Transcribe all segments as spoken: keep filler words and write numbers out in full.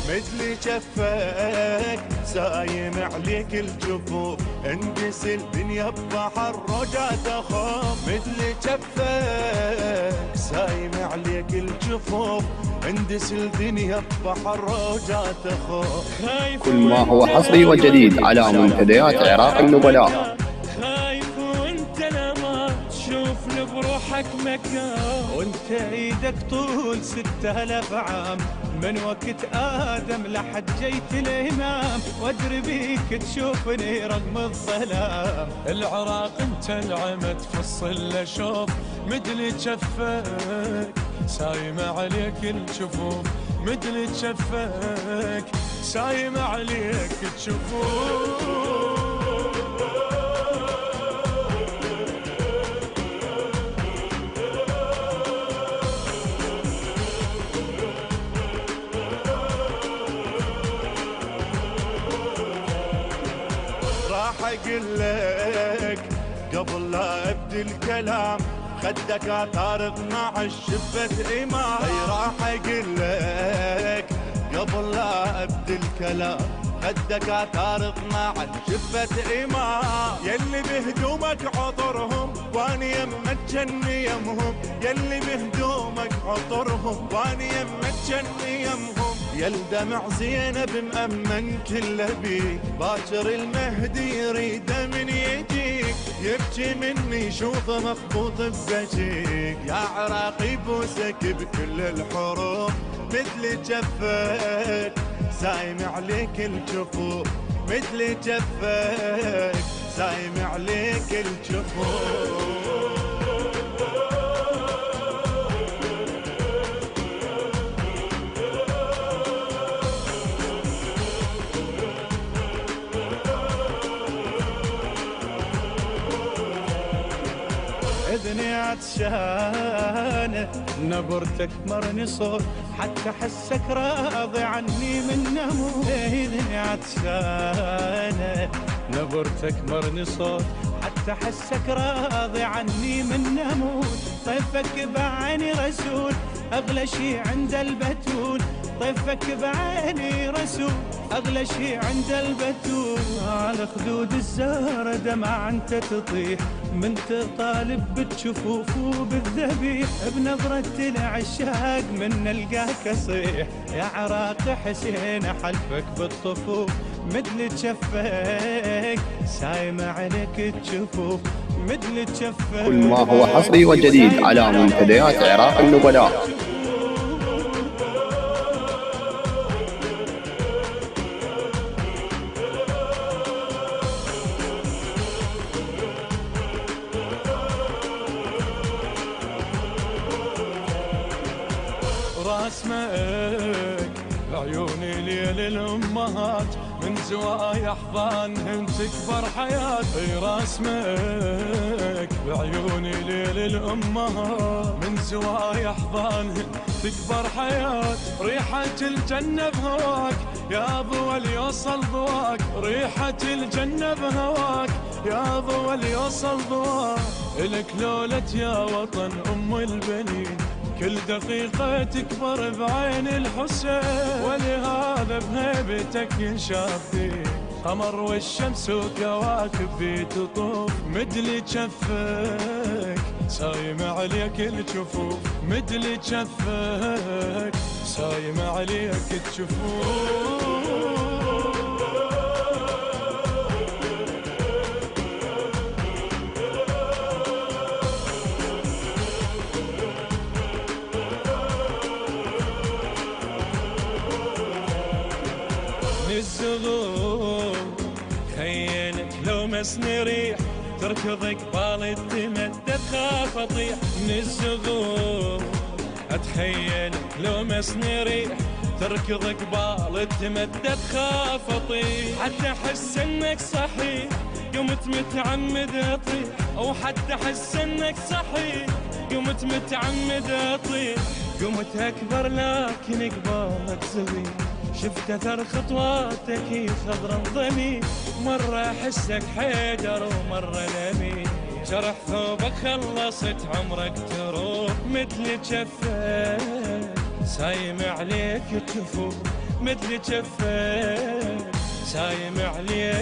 مثل جفك سايم عليك الجفوف، اندس الدنيا ببحر رجعت اخاف. مثل جفك سايم عليك الجفوف، اندس الدنيا ببحر رجعت اخاف. كل ما هو حصري وجديد على منتديات عراق النبلاء. خايف وانت لما تشوفني بروحك مكان، وانت ايدك طول ستة آلاف عام من وقت آدم لحد جيت الإمام، وادري بيك تشوفني رغم الظلام. العراق انت العمد في الصلة شوف مدلي جفك سايم عليك الجفوف، مدلي جفك سايم عليك الجفوف. راح اقول لك قبل لا ابدي الكلام، خدك اثار اثنعش شفة امام. اي راح اقول لك قبل لا ابدي الكلام، خدك اثار اثنعش شفة امام. يلي بهدومك عطرهم واني يمك جني يمهم، يلي بهدومك عطرهم واني يمك جني يمهم. يل دمع زينب مأمن كله بيك، باكر المهدي يريده من يجيك، يبكي مني شوفه مخبوط بوجهك. يا عراقي بوسك بكل الحروف، مثل جفك سايم عليك الجفوف، مثل جفك سايم عليك الجفوف. اذني عطشانة نبرتك مرني صوت، حتى حسك راضي عني من نموت. اذني عطشانة نبرتك مرني صوت، حتى حسك راضي عني من نموت. طيفك بعيني رسول اغلى شي عند البتول، طيفك بعيني رسول اغلى شي عند البتول. على خدود الزهرة دمع انت تطيح، من تطالب بالجفوف وبالذبيح. بنظرة العشاق من نلقاك اصيح، يا عراق حسين حلفك بالطفوف، مثل جفك سايم عليك الجفوف، مثل جفك. كل ما هو حصري وجديد على منتديات عراق النبلاء. راسمك بعيوني ليل الامهات، من زوايا احضانهم تكبر حياه. اي راسمك بعيوني ليل الامهات، من زوايا احضانهم تكبر حياه. ريحه الجنه بهواك يا ضوى اللي يوصل ضواك، ريحه الجنه بهواك يا ضوى اللي يوصل ضواك. الك لولة يا وطن ام البنين، كل دقيقة تكبر بعين الحسين، ولهذا بهيبتك ينشاف فيه قمر والشمس وكواكب في تطوف. مدلي جفك سايم عليك الجفوف، مدلي جفك سايم عليك الجفوف. الزغور خيلك لو مسني ريح، تركض قبال التمد تخاف اطيح. من الزغور اتخيلك لو مسني ريح، تركض قبال التمد تخاف اطيح. حتى احس انك صحيح قمت متعمد اطيح، او حتى احس انك صحيح قمت متعمد اطيح. قمت اكبر لكن قبالك صغير، شفت اثر خطواتك خضرا ضمي، مرة احسك حيدر ومرة نمي. جرح ثوبك خلصت عمرك تروح، مثل جفك سايم عليك الجفوف، مثل جفك سايم عليك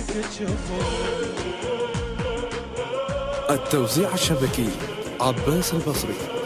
تشوفه. التوزيع الشبكي عباس البصري.